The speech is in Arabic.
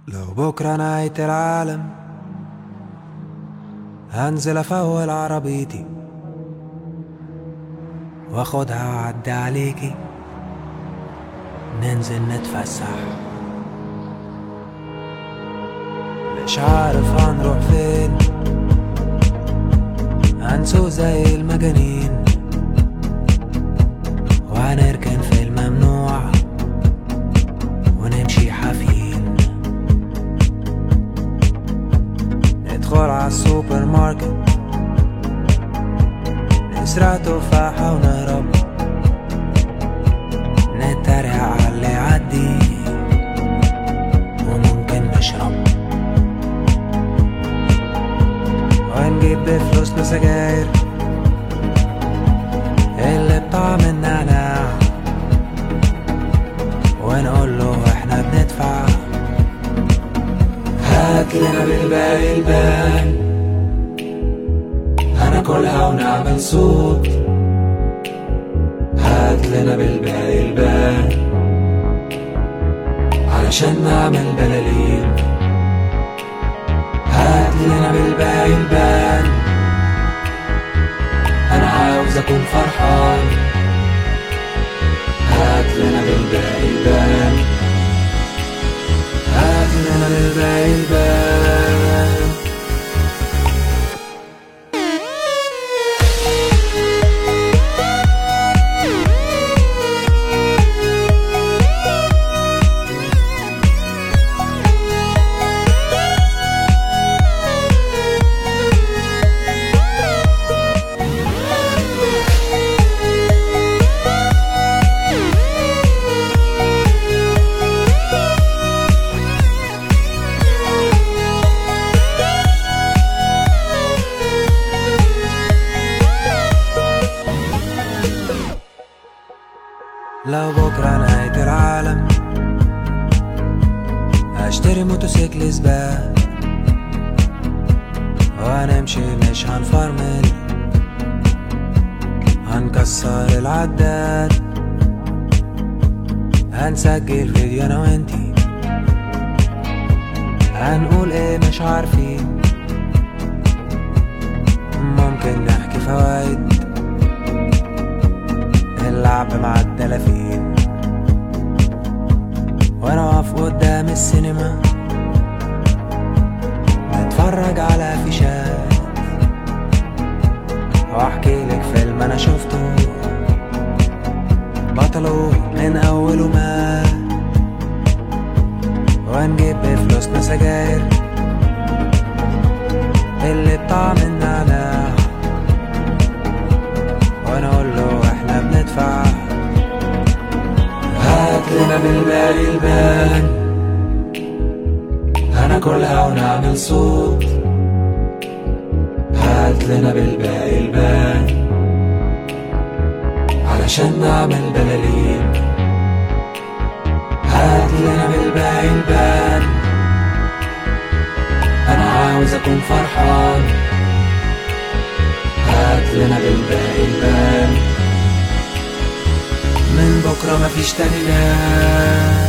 لو بكرة نهاية العالم هنزل افول عربيتي واخدها واعدي عليكي، ننزل نتفسح. مش عارف هنروح فين، هنسوق زي المجانين وهنركن في الممنوع ونمشي حافيين. ندخل عالسوبر ماركت نسرق تفاحة ونهرب، نتريق عاللي يعدي وممكن نشرب، ونجيب بفلوسنا سجاير اللي بطعم النعناع ونقول له احنا بندفع، هاتلنا بالباقي البان هناكلها ونعمل صوت، هاتلنا بالباقي البان علشان نعمل بلالين، هاتلنا بالباقي البان انا عاوز اكون فرحان، هاتلنا بالباقي البان هاتلنا بالباقي البان. لو بكرة نهاية العالم هشتري موتوسيكل سباق وهنمشي مش هنفرمل، هنكسر العداد، هنسجل فيديو انا وانتي، هنقول ايه مش عارفين، ممكن نحكي فوايد اللعب مع الدلافين، وانا واقف قدام السينما نتفرج على فيشات واحكي لك فيلم انا شفته بطله من اوله ما، ونجيب بفلوسنا سجاير اللي بطعم النعناع ونقول له احنا بندفع، هاتلنا بالباقي البان هناكلها ونعمل صوت، هاتلنا بالباقي البان علشان نعمل بلالين، هاتلنا بالباقي البان انا عاوز اكون فرحان، هاتلنا بالباقي البان من بكرة مفيش تاني ناس.